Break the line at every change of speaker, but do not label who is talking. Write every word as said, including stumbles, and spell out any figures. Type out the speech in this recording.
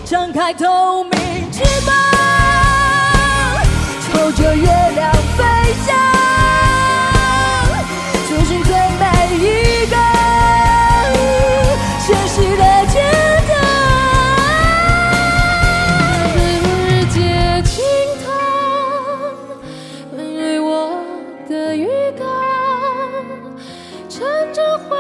张开透明翅膀，朝着月亮飞翔，追寻最美一个现实的天堂。世界尽头，温润我的预告，乘着花